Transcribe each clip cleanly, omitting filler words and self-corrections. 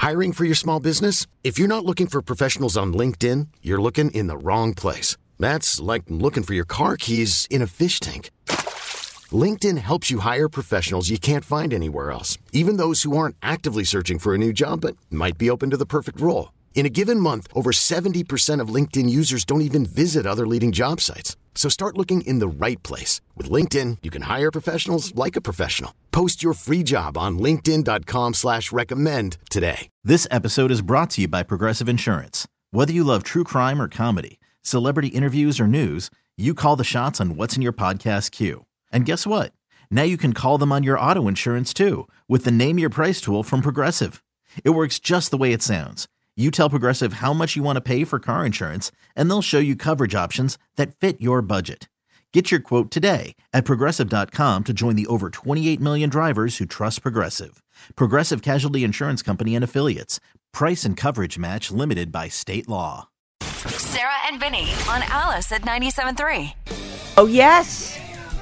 Hiring for your small business? If you're not looking for professionals on LinkedIn, you're looking in the wrong place. That's like looking for your car keys in a fish tank. LinkedIn helps you hire professionals you can't find anywhere else, even those who aren't actively searching for a new job but might be open to the perfect role. In a given month, over 70% of LinkedIn users don't even visit other leading job sites. So start looking in the right place. With LinkedIn, you can hire professionals like a professional. Post your free job on linkedin.com/recommend today. This episode is brought to you by Progressive Insurance. Whether you love true crime or comedy, celebrity interviews or news, you call the shots on what's in your podcast queue. And guess what? Now you can call them on your auto insurance too with the Name Your Price tool from Progressive. It works just the way it sounds. You tell Progressive how much you want to pay for car insurance, and they'll show you coverage options that fit your budget. Get your quote today at Progressive.com to join the over 28 million drivers who trust Progressive. Progressive Casualty Insurance Company and Affiliates. Price and coverage match limited by state law. Sarah and Vinny on Alice at 97.3. Oh, yes.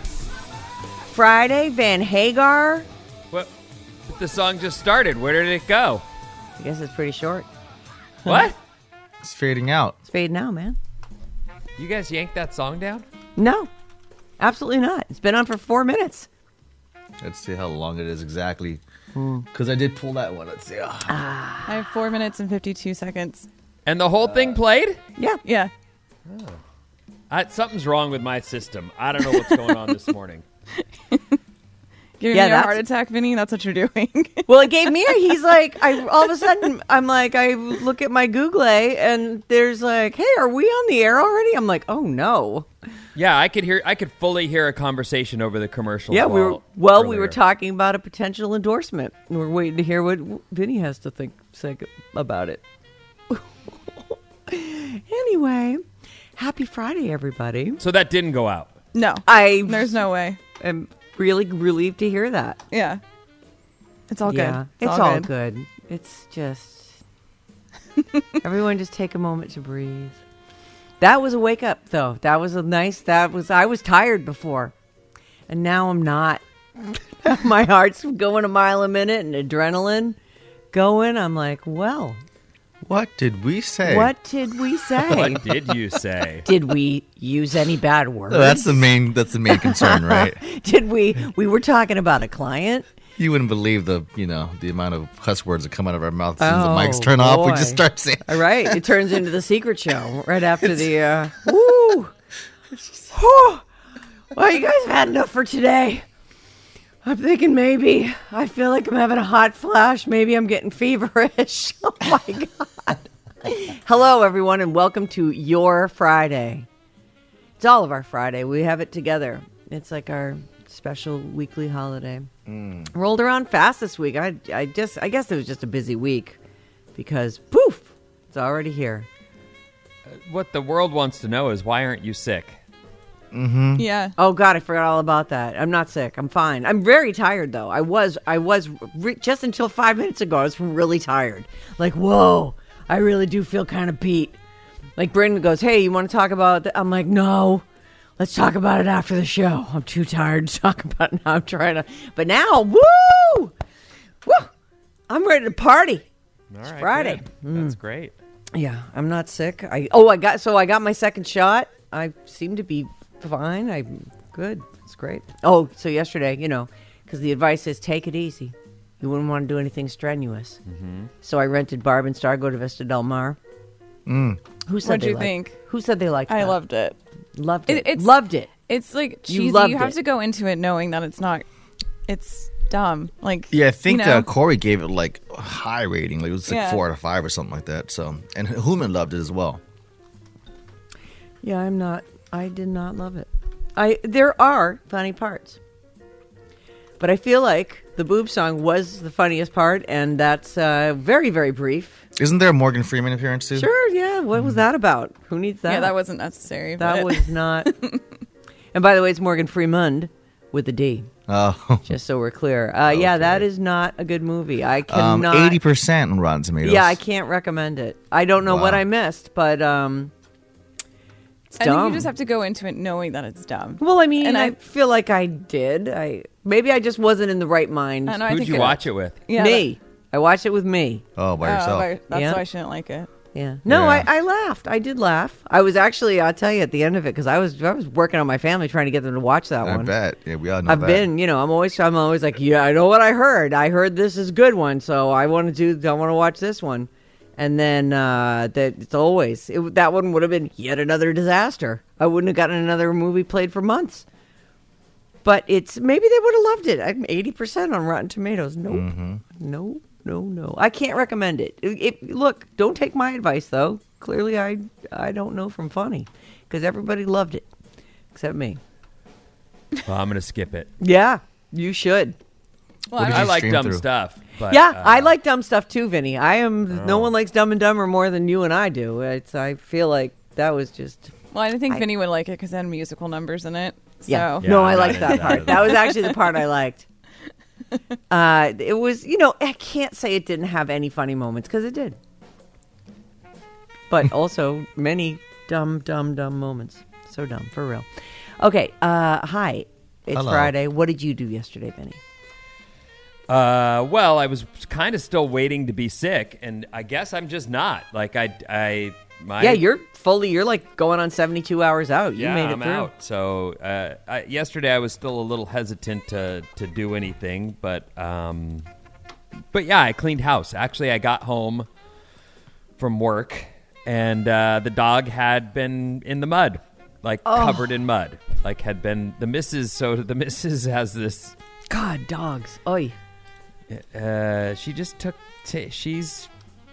Friday, Van Hagar. What? The song just started. Where did it go? I guess it's pretty short. What? It's fading out. It's fading out, man. You guys yanked that song down? No, absolutely not. It's been on for 4 minutes. Let's see how long it is exactly. Because I did pull that one. Let's see. I have 4 minutes and 52 seconds. And the whole thing played? Yeah. Yeah. Something's wrong with my system. I don't know what's going on this morning. Giving me a heart attack, Vinny? That's what you're doing. Well, it gave me he's like, all of a sudden, I'm like, I look at my Google and there's like, hey, are we on the air already? I'm like, oh no. Yeah, I could fully hear a conversation over the commercials. Yeah, we were talking about a potential endorsement. And we're waiting to hear what Vinny has to say about it. Anyway, happy Friday, everybody. So that didn't go out. No. There's no way. I'm really relieved to hear that. Yeah. It's all good. It's all good. It's just everyone just take a moment to breathe. That was a wake up though. I was tired before. And now I'm not. My heart's going a mile a minute and adrenaline going. I'm like, well, what did we say? What did we say? What did you say? Did we use any bad words? No, that's the main concern, right? Did we were talking about a client? You wouldn't believe the amount of cuss words that come out of our mouths as soon as the mics turn off. We just start saying. All right. It turns into the secret show right after the woo. Well, you guys have had enough for today. I'm thinking maybe I feel like I'm having a hot flash. Maybe I'm getting feverish. Oh, my God. Hello, everyone, and welcome to Your Friday. It's all of our Friday. We have it together. It's like our special weekly holiday. Rolled around fast this week. I guess it was just a busy week because, poof, it's already here. What the world wants to know is why aren't you sick? Mm-hmm. Yeah. Oh God, I forgot all about that. I'm not sick. I'm fine. I'm very tired though. I was just until 5 minutes ago. I was really tired. Like, whoa, I really do feel kind of beat. Like Brandon goes, "Hey, you want to talk about that?" I'm like, "No, let's talk about it after the show. I'm too tired to talk about it now. I'm trying to, but now, woo, I'm ready to party. It's Friday. That's great. Yeah, I'm not sick. I got my second shot. I seem to be fine. I'm good. It's great. Oh, so yesterday, because the advice is take it easy. You wouldn't want to do anything strenuous. Mm-hmm. So I rented Barb and Star go to Vista Del Mar. Who said What'd you think? Who said they liked it? I loved it. Loved it. Loved it. It's like cheesy. You have to go into it knowing that it's dumb. Like, yeah, I think Corey gave it like a high rating. Like it was like 4 out of 5 or something like that. So, and Human loved it as well. Yeah, I did not love it. There are funny parts. But I feel like the boob song was the funniest part, and that's very, very brief. Isn't there a Morgan Freeman appearance too? Sure, yeah. What was that about? Who needs that? Yeah, that wasn't necessary. That was not. And by the way, it's Morgan Freeman with a D. Oh. Just so we're clear. Yeah, that is not a good movie. I cannot. 80% on Rotten Tomatoes. Yeah, I can't recommend it. I don't know what I missed, but it's dumb. I think you just have to go into it knowing that it's dumb. Well, I mean, and I feel like I did. Maybe I just wasn't in the right mind. Who'd you watch it with? Yeah, me. I watched it with me. Oh, by yourself. That's Yeah. why I shouldn't like it. Yeah. No, Yeah. I laughed. I did laugh. I was actually, I'll tell you at the end of it, because I was working on my family trying to get them to watch that I one. bet. Yeah, we all know I've that. been, I'm always like, yeah, I know what I heard. I heard this is a good one, so I want to watch this one. And then that one would have been yet another disaster. I wouldn't have gotten another movie played for months. But maybe they would have loved it. I'm 80% on Rotten Tomatoes. Nope. No. I can't recommend it. Look, don't take my advice though. Clearly, I don't know from funny, because everybody loved it, except me. Well, I'm gonna skip it. Yeah, you should. Well, What did I you like stream dumb through? stuff. But, Yeah, I like dumb stuff too, Vinny. No one likes Dumb and Dumber more than you and I do. I feel like that was just. Well, I didn't think Vinny would like it because it had musical numbers in it. So. Yeah. Yeah, No, I I'm liked not that into part. that. That was actually the part I liked. It was, I can't say it didn't have any funny moments, because it did. But also many dumb moments. So dumb, for real. Okay, hi. It's Hello. Friday. What did you do yesterday, Vinny? Well, I was kind of still waiting to be sick, and I guess I'm just not. Like Yeah, you're like going on 72 hours out. You made it I'm through. out. So yesterday I was still a little hesitant to do anything, but yeah, I cleaned house. Actually, I got home from work, and the dog had been in the mud, like covered in mud, like had been the missus. So the missus has this. God, dogs. Oy. She just took. She's,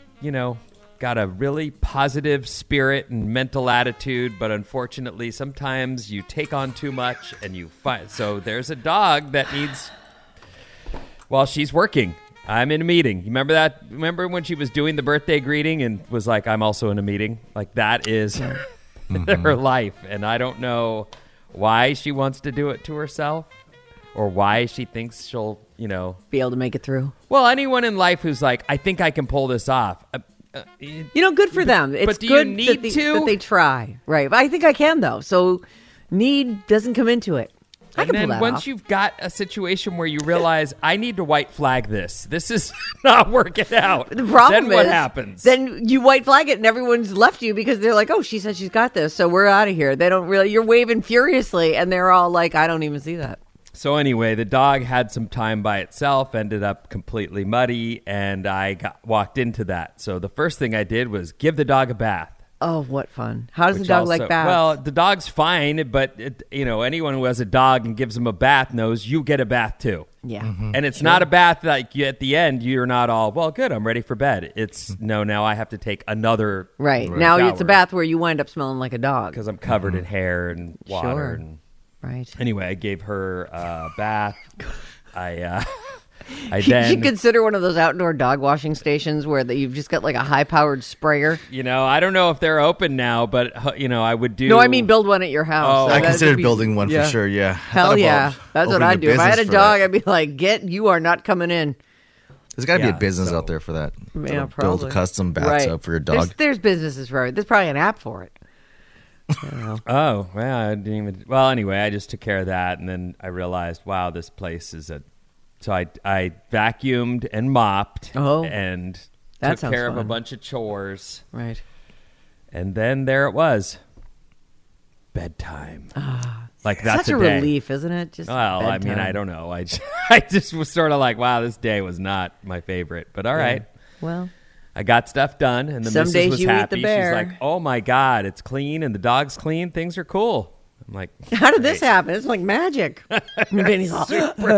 got a really positive spirit and mental attitude, but unfortunately, sometimes you take on too much and you find. So there's a dog that needs. While she's working, I'm in a meeting. You remember that? Remember when she was doing the birthday greeting and was like, "I'm also in a meeting." Like that is her life, and I don't know why she wants to do it to herself, or why she thinks she'll, Be able to make it through. Well, anyone in life who's like, I think I can pull this off. Good for them. It's do you good need that they try. Right. But I think I can, though. So need doesn't come into it. I And can pull then that once off. you've got a situation where you realize, I need to white flag this. This is not working out. The problem then what is, happens? Then you white flag it, and everyone's left you because they're like, "Oh, she said she's got this, so we're out of here." They don't really. You're waving furiously, and they're all like, "I don't even see that." So anyway, the dog had some time by itself, ended up completely muddy, and I walked into that. So the first thing I did was give the dog a bath. Oh, what fun! How does the Which dog also- like baths? Well, the dog's fine, but anyone who has a dog and gives them a bath knows you get a bath too. yeah, And it's not a bath like at the end you're not all, well, good, I'm ready for bed. It's no, now I have to take another right. Now it's a shower bath where you wind up smelling like a dog. because I'm covered in hair and water. Sure. And Right. anyway, I gave her a bath. I You should then consider one of those outdoor dog washing stations where you've just got like a high-powered sprayer. I don't know if they're open now, but I would do. No, I mean build one at your house. Oh, So I that'd considered be- building one yeah. for sure, yeah. Hell Thought yeah. about That's what opening I'd do. If I had a business for dog, that. I'd be like, you are not coming in. There's got to be Yeah, a business so- out there for that. Yeah, To build probably. a custom bathtub for your dog. There's businesses for it. There's probably an app for it. Oh, well, I didn't even. Well, anyway, I just took care of that, and then I realized, wow, this place is a. So I vacuumed and mopped, and that took sounds care of a fun. bunch of chores, Right. and then there it was, bedtime. Like that's Such a day. relief, isn't it? Just Well, I mean, I don't know. I just was sort of like, wow, this day was not my favorite, but all right. Well, I got stuff done, and the Some missus days was you eat the happy. She's bear. like, "Oh my god, it's clean, and the dog's clean. Things are cool." I'm like, how did this happen? It's like magic. Vinny's all,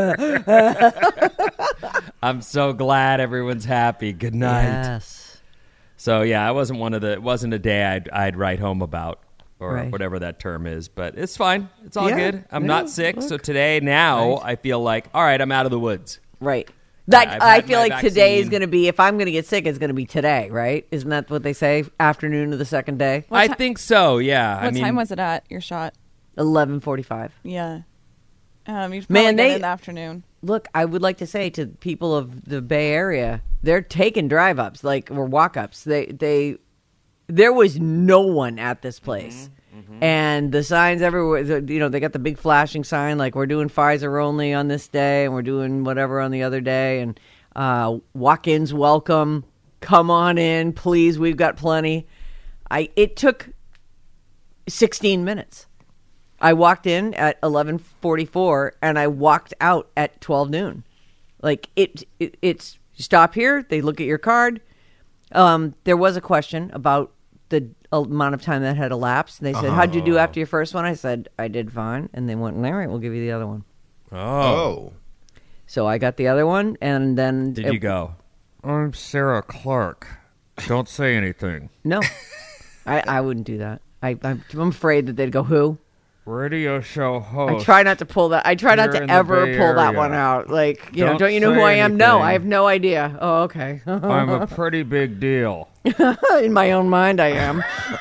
I'm so glad everyone's happy. Good night. yes. So yeah, it wasn't a day I'd write home about or Right. whatever that term is, but it's fine. It's all Yeah. good. I'm Yeah, not sick, so look. today I feel like, all right, I'm out of the woods. Right. Like I've I had feel my like today is vaccine. going to be, if I'm going to get sick, it's going to be today, right? Isn't that what they say? Afternoon of the second day, I think so. Yeah. What time was it at your shot? 11:45. Yeah. You should Man, probably get it they- in the afternoon. Look, I would like to say to people of the Bay Area, they're taking drive-ups, or walk-ups. There was no one at this place. And the signs everywhere, they got the big flashing sign, like we're doing Pfizer only on this day and we're doing whatever on the other day. And Walk-ins welcome. Come on in, please. We've got plenty. It took 16 minutes. I walked in at 11:44 and I walked out at 12 noon. Like it's you stop here, they look at your card. There was a question about the amount of time that had elapsed. They said, "How'd you do after your first one?" I said, "I did fine." And they went, "All right, we'll give you the other one." Oh. So I got the other one, and then did you go? I'm Sarah Clark. Don't say anything. No, I wouldn't do that. I'm afraid that they'd go, "Who?" Radio show host. I try not to pull that. I try not to ever pull that one out. Like, don't you know who I am? No, I have no idea. Oh, okay. I'm a pretty big deal. In my own mind, I am.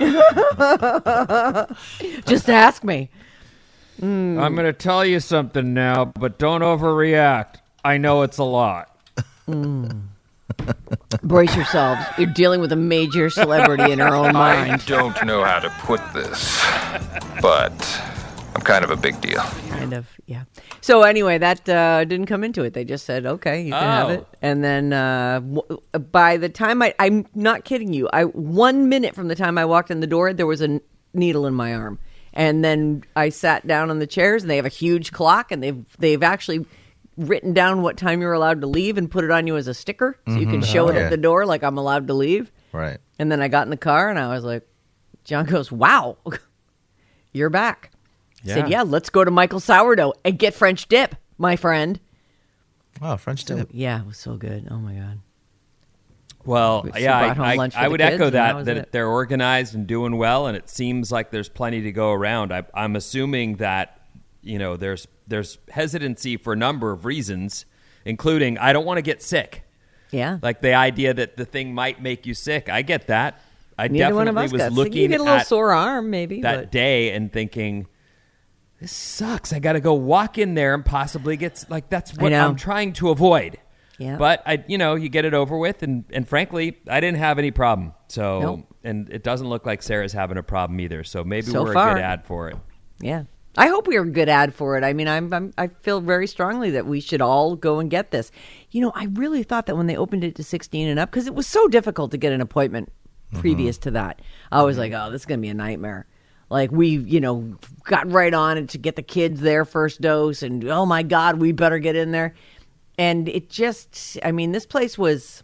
Just ask me. I'm going to tell you something now, but don't overreact. I know it's a lot. Brace yourselves. You're dealing with a major celebrity in her own mind. I don't know how to put this, but I'm kind of a big deal. Kind of, yeah. So anyway, that didn't come into it. They just said, okay, you can have it. And then by the time I'm not kidding you, 1 minute from the time I walked in the door, there was a needle in my arm. And then I sat down on the chairs, and they have a huge clock, and they've actually written down what time you're allowed to leave and put it on you as a sticker, so you can show it at the door like I'm allowed to leave. Right. And then I got in the car, and I was like, John goes, "Wow, you're back." I said, "Yeah, let's go to Michael Sourdough and get French dip, my friend." Wow, French dip. Yeah, it was so good. Oh, my God. Well, yeah, I would echo that they're organized and doing well, and it seems like there's plenty to go around. I'm assuming that, there's hesitancy for a number of reasons, including I don't want to get sick. Yeah. Like the idea that the thing might make you sick. I get that. I Neither one of definitely us was got looking sick. You get a little at sore arm, maybe. that day and thinking, this sucks. I got to go walk in there and possibly get that's what I'm trying to avoid. Yeah. But you get it over with, and frankly, I didn't have any problem. So, Nope. And it doesn't look like Sarah's having a problem either. So maybe So we're far. a good ad for it. Yeah. I hope we are a good ad for it. I mean, I feel very strongly that we should all go and get this. I really thought that when they opened it to 16 and up, because it was so difficult to get an appointment previous to that, I was like, oh, this is going to be a nightmare. Like we, got right on it to get the kids their first dose, and oh my God, we better get in there. And it just, this place was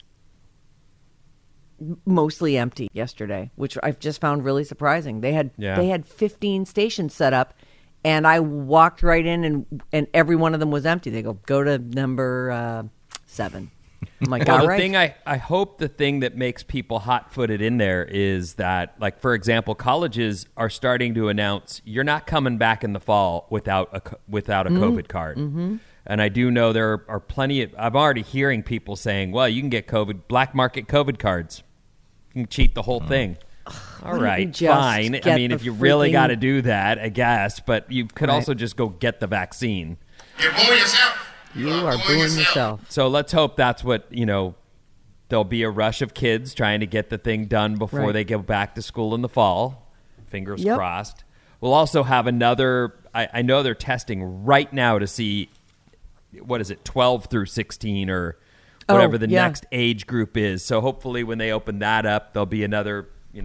mostly empty yesterday, which I've just found really surprising. They had 15 stations set up, and I walked right in, and every one of them was empty. They go to number 7. I'm like, all right. I hope the thing that makes people hot-footed in there is that, like, for example, colleges are starting to announce you're not coming back in the fall without a COVID card. Mm-hmm. And I do know there are plenty of, I'm already hearing people saying, well, you can get black market COVID cards. You can cheat the whole thing. All right, fine. If you really got to do that, I guess, but you could also just go get the vaccine. You're booing yourself. You are booing yourself. So let's hope that's what, there'll be a rush of kids trying to get the thing done before they go back to school in the fall. Fingers crossed. We'll also have another, I know they're testing right now to see, 12 through 16 or whatever the next age group is. So hopefully when they open that up, there'll be another,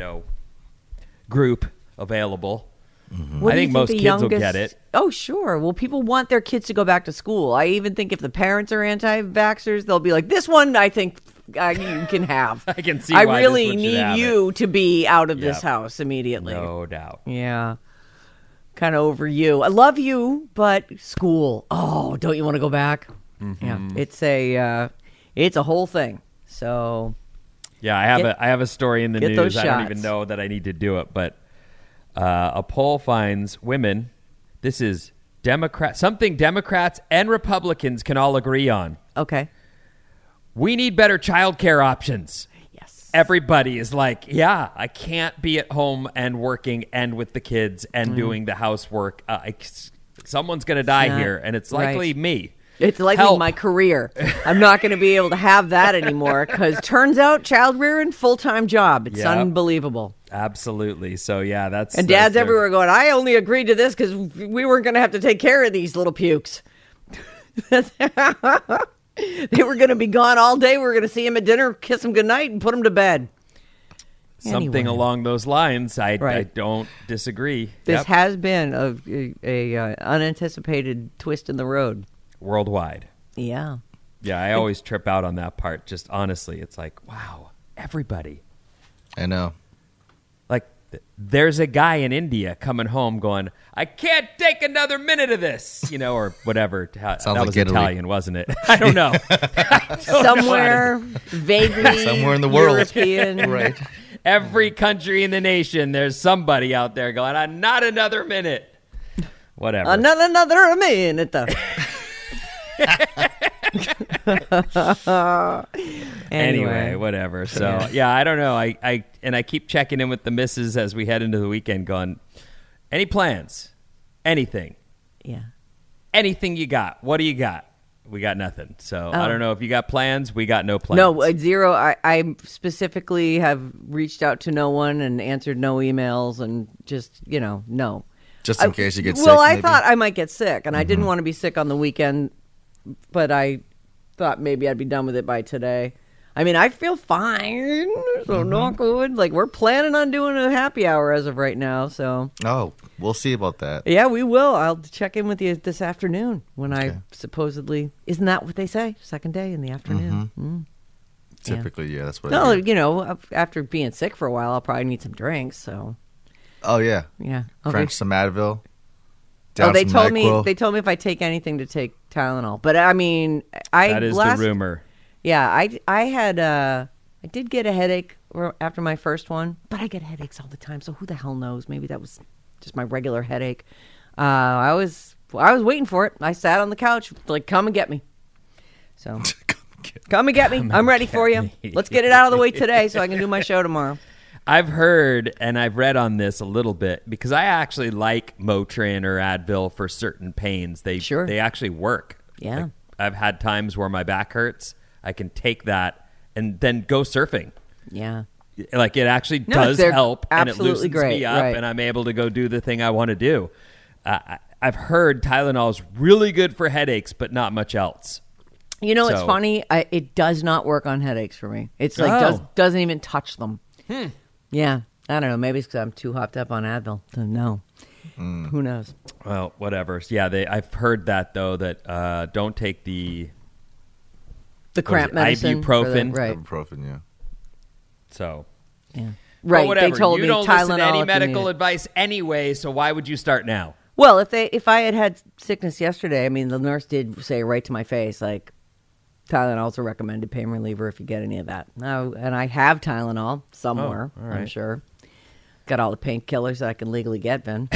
group available. Mm-hmm. I think most kids will get it. Oh, sure. Well, people want their kids to go back to school. I even think if the parents are anti-vaxxers, they'll be like, this one I think you can have. I can see I why really this one need you to be out of this house immediately. No doubt. Yeah. Kind of over you. I love you, but school. Oh, don't you want to go back? Mm-hmm. Yeah. It's a whole thing. So yeah, I have a story in the news. I don't even know that I need to do it, but a poll finds women. This is something Democrats and Republicans can all agree on. Okay. We need better child care options. Yes. Everybody is like, yeah, I can't be at home and working and with the kids and doing the housework. Someone's going to die here, and it's likely me. It's likely my career. I'm not going to be able to have that anymore because turns out child rearing, full-time job. It's unbelievable. Absolutely. So, yeah, that's... And dads everywhere going, I only agreed to this because we weren't going to have to take care of these little pukes. They were going to be gone all day. We were going to see him at dinner, kiss him goodnight, and put him to bed. Something along those lines. I don't didisagree. This has been a unanticipated twist in the road. Worldwide. Yeah. Yeah, I always trip out on that part. Just honestly, it's like, wow, everybody. I know. Like, there's a guy in India coming home going, I can't take another minute of this, or whatever. That was like Italian, wasn't it? I don't know. Somewhere vaguely somewhere in the world. European. Right. Every country in the nation, there's somebody out there going, not another minute. Whatever. Another minute. Anyway, whatever. So yeah, I don't know. I keep checking in with the missus as we head into the weekend going, any plans? Anything? Yeah. Anything you got? What do you got? We got nothing. So I don't know if you got plans. We got no plans. No, zero. I specifically have reached out to no one and answered no emails and just, no. Just in case you get sick. Well, I thought I might get sick, and I didn't want to be sick on the weekend, but I thought maybe I'd be done with it by today. I mean, I feel fine, so knock wood. Like, we're planning on doing a happy hour as of right now, so. Oh, we'll see about that. Yeah, we will. I'll check in with you this afternoon when I supposedly, isn't that what they say? Second day in the afternoon. Typically, yeah, that's what after being sick for a while, I'll probably need some drinks, so. Oh, yeah. Yeah. Crunch some Advil. They told me if I take anything to take Tylenol. But I mean, that is the rumor. Yeah, I did get a headache after my first one, but I get headaches all the time. So who the hell knows? Maybe that was just my regular headache. I was waiting for it. I sat on the couch like, come and get me. So come and get me. I'm ready for you. Let's get it out of the way today so I can do my show tomorrow. I've heard and I've read on this a little bit because I actually like Motrin or Advil for certain pains. They actually work. Yeah. Like, I've had times where my back hurts. I can take that and then go surfing. Yeah. Like, it actually does help, and it loosens great, me up, and I'm able to go do the thing I want to do. I've heard Tylenol is really good for headaches, but not much else. It's funny. It does not work on headaches for me. It's like doesn't even touch them. Yeah, I don't know. Maybe it's because I'm too hopped up on Advil. No, who knows? Well, whatever. Yeah, I've heard that though. That don't take the cramp medicine, ibuprofen. Right, ibuprofen. Yeah. So. Yeah. Right. Whatever. They told you me don't Tylenol listen to any medical advice anyway. So why would you start now? Well, if I had sickness yesterday, I mean, the nurse did say right to my face, like, Tylenol's a recommended pain reliever if you get any of that. And I have Tylenol somewhere, I'm sure. Got all the painkillers that I can legally get, Ben.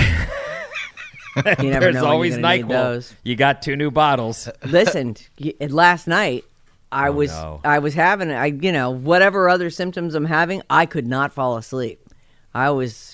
You never There's know always when you're gonna need NyQuil. those. You got 2 new bottles. Listen, last night I was having whatever other symptoms I'm having, I could not fall asleep. I was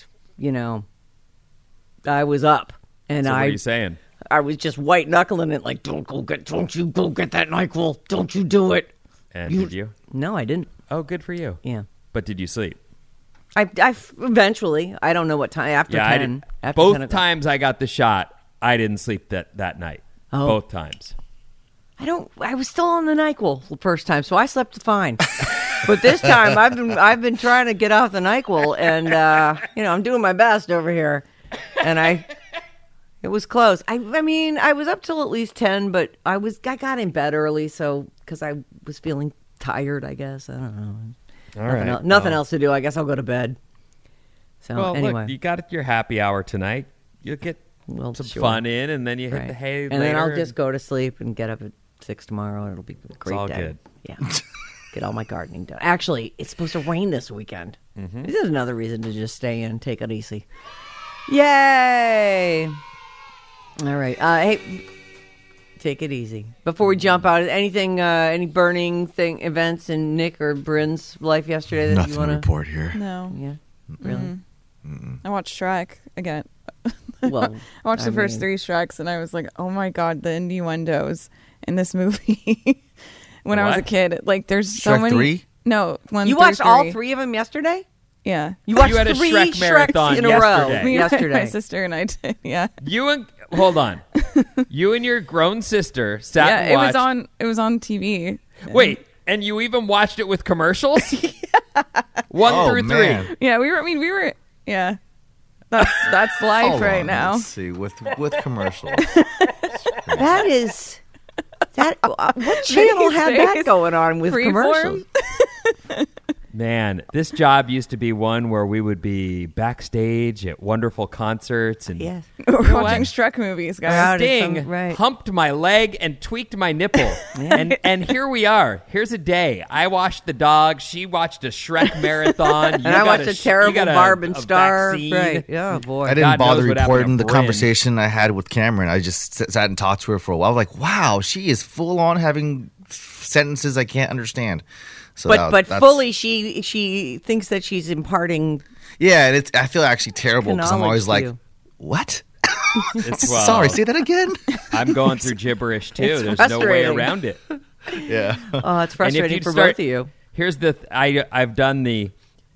up, and so what are you saying? I was just white knuckling it, like, don't you go get that NyQuil. Don't you do it. And did you? No, I didn't. Oh, good for you. Yeah. But did you sleep? I eventually, I don't know what time, after 10. I didn't. After both 10 times I got the shot, I didn't sleep that night. Oh. Both times. I was still on the NyQuil the first time, so I slept fine. But this time, I've been trying to get off the NyQuil, and, I'm doing my best over here. And it was close. I mean, I was up till at least 10, but I got in bed early, so because I was feeling tired, I guess. I don't know. Nothing else to do. I guess I'll go to bed. So anyway, look, you got your happy hour tonight. You'll get some fun in, and then you hit the hay and later. then I'll just go to sleep and get up at 6 tomorrow, and it'll be a great day. It's all good. Yeah. Get all my gardening done. Actually, it's supposed to rain this weekend. Mm-hmm. This is another reason to just stay in and take it easy. Yay! All right. Hey, take it easy. Before we jump out, anything, any burning events in Nick or Bryn's life yesterday that Nothing you want to report here? No. Yeah. Really? I watched Shrek again. Well, I watched the first 3 Shreks, and I was like, oh my God, the innuendos in this movie. When I was a kid, like, there's so Shrek many. 3? No, 1 You through watched 3. all 3 of them yesterday? Yeah. You watched You had a 3 Shrek marathon Shreks in a row yesterday. My yesterday. sister and I did, yeah. hold on. You and your grown sister sat and watched. It was on TV. Wait, and you even watched it with commercials? 1 through 3. Yeah, we were. Yeah, that's life Hold right on, now. Let's see, with commercials. That is that. What channel had that going on with commercials? Man, this job used to be one where we would be backstage at wonderful concerts and We're watching Shrek movies, guys. Sting humped my leg and tweaked my nipple. and here we are. Here's a day. I watched the dog. She watched a Shrek marathon. And I watched a terrible Barb and Star. Right. Yeah, boy. I didn't bother reporting the conversation I had with Cameron. I just sat and talked to her for a while. I was like, wow, she is full on having sentences I can't understand. So but fully, she thinks that she's imparting. Yeah, and I feel actually terrible because I'm always like, what? Sorry, say that again. I'm going through gibberish too. There's no way around it. Yeah. Oh, it's frustrating for both of you. Here's the I've done the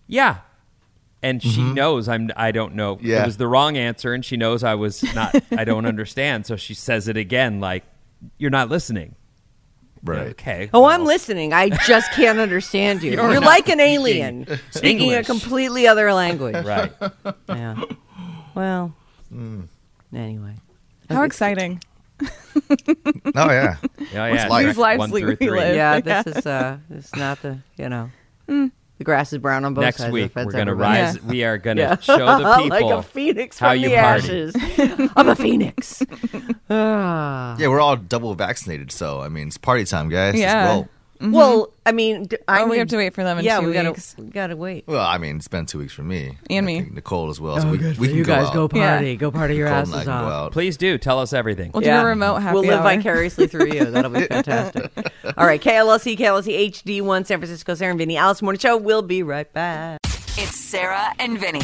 and she knows I don't know. Yeah. It was the wrong answer, and she knows I was not. I don't understand, so she says it again, like, you're not listening. Right. Okay. Oh, I'm listening. I just can't understand you. You're like an alien speaking a completely other language. Right. Yeah. Well. Anyway. How exciting! Oh yeah. These lives we live. Yeah. This is not the the grass is brown on both sides. Next week we're going to rise. Yeah. We are going to show the people like a phoenix how from you the party. ashes. I'm a phoenix. Yeah, we're all double vaccinated, so I mean it's party time, guys. Yeah. Well, I mean, we have to wait for them in 2 weeks. We gotta wait. Well, I mean, it's been 2 weeks for me and me, Nicole as well. So we good can you guys out. go party, go party your Nicole asses off. Please do tell us everything. We'll do a remote happy We'll live hour. vicariously through you. That'll be fantastic. All right, KLLC HD1 San Francisco, Sarah and Vinny, Alice Morning Show. We'll be right back. It's Sarah and Vinny.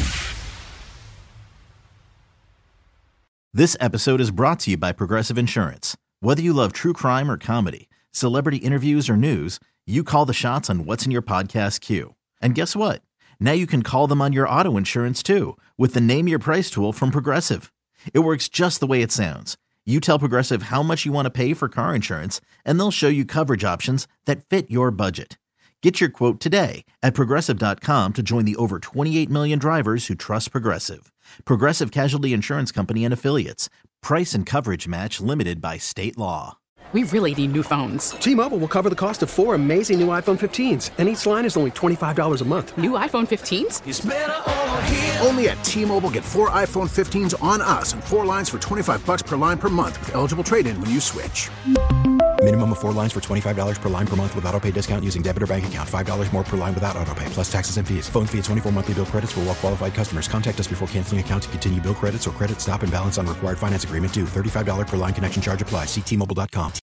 This episode is brought to you by Progressive Insurance. Whether you love true crime or comedy, celebrity interviews or news, you call the shots on what's in your podcast queue. And guess what? Now you can call them on your auto insurance too with the Name Your Price tool from Progressive. It works just the way it sounds. You tell Progressive how much you want to pay for car insurance, and they'll show you coverage options that fit your budget. Get your quote today at Progressive.com to join the over 28 million drivers who trust Progressive. Progressive Casualty Insurance Company and Affiliates. Price and coverage match limited by state law. We really need new phones. T-Mobile will cover the cost of 4 amazing new iPhone 15s, and each line is only $25 a month. New iPhone 15s? It's better over here. Only at T-Mobile, get 4 iPhone 15s on us and 4 lines for $25 per line per month with eligible trade-in when you switch. Minimum of 4 lines for $25 per line per month with autopay discount using debit or bank account. $5 more per line without autopay, plus taxes and fees. Phone fee at 24 monthly bill credits for well-qualified customers. Contact us before canceling account to continue bill credits or credit stop and balance on required finance agreement due. $35 per line connection charge applies. See T-Mobile.com.